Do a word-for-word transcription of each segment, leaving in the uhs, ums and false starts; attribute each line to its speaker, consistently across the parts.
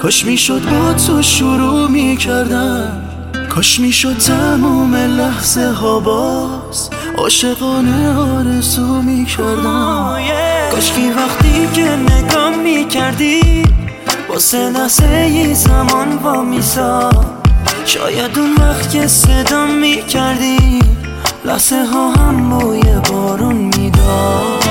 Speaker 1: کاش میشد با تو شروع میکردم، کاش میشد تموم لحظه ها باز عاشقانه آرزو میکردم.
Speaker 2: کاش که وقتی که نگاه میکردی واسه لحظه ای زمان با میساد، شاید اون وقت که صدا میکردی لحظه ها هم بوی بارون میداد.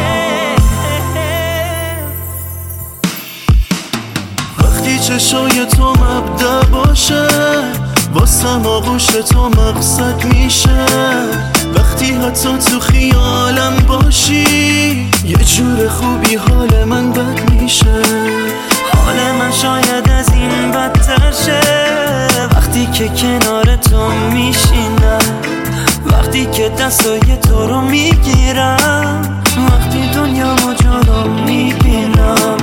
Speaker 1: وقتی چشای تو مبدأ باشه واسم آغوش تو مقصد میشه، وقتی حتی تو خیالم باشی یه جور خوبی حال من بد میشه.
Speaker 2: حال من شاید از این بدتر شه وقتی که کنار تو میشینم، وقتی که دستای تو رو میگیرم، وقتی دنیا ما جلو میبینم.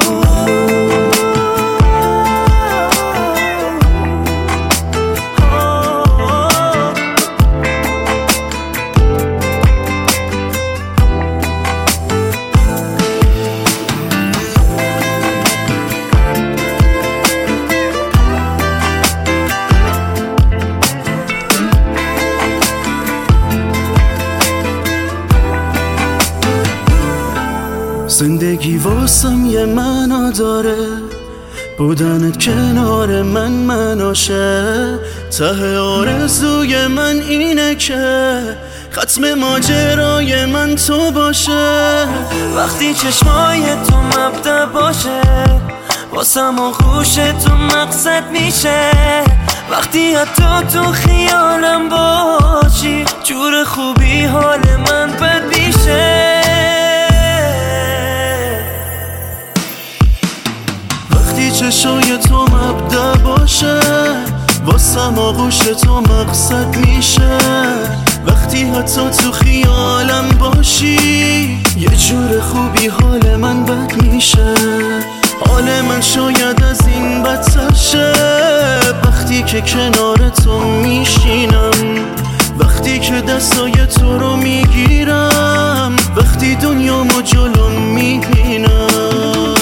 Speaker 1: زندگی واسم یه معنا داره، بودنت کنار من مناشه، ته آرزوی من اینه که ختم ماجرای من تو باشه.
Speaker 2: وقتی چشمای تو مبدأ باشه واسم آغوش تو مقصد میشه، وقتی حتی تو خیالم باشی جور خوبی حال من بد میشه.
Speaker 1: وقتی چشای تو مبدأ باشه واسم آغوش تو مقصد میشه، وقتی حتی تو خیالم باشی یه جور خوبی حال من بد میشه. حال من شاید از این بدتر شه وقتی که کنار تو میشینم، وقتی که دستای تو رو میگیرم، وقتی دنیامو جلو میبینم.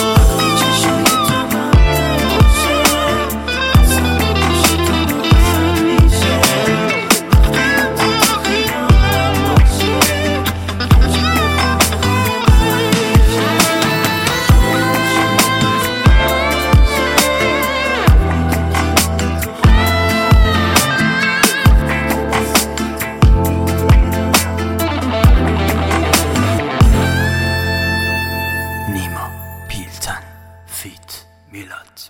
Speaker 2: نیما پیلتن فیت میلاد.